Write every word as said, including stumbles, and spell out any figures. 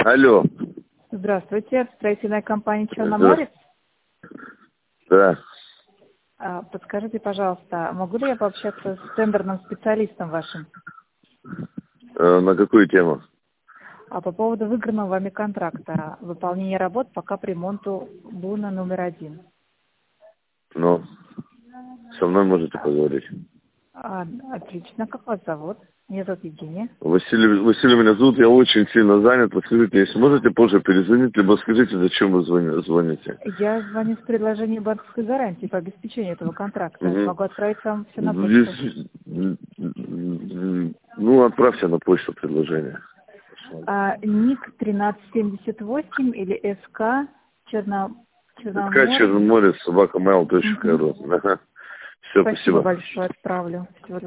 Алло. Здравствуйте, строительная компания Черноморец. Да. А, Подскажите, пожалуйста, могу ли я пообщаться с тендерным специалистом вашим? Э, на какую тему? А по поводу выигранного вами контракта, выполнение работ по капремонту Буна номер один. Ну, со мной можете поговорить. А, отлично, как вас зовут? Меня зовут Евгения. Василий, Василий меня зовут, я очень сильно занят. Подскажите, если можете позже перезвонить, либо скажите, зачем вы звони- звоните. Я звоню с предложением банковской гарантии по обеспечению этого контракта. Угу. Могу отправить вам все на почту. Здесь, ну, отправьте на почту предложение. А, ник тринадцать семьдесят восемь или СК Черно... СК Черноморец. Черноморец, собака mail точка ру. Ага. Все, Спасибо спасибо. большое, отправлю. Всего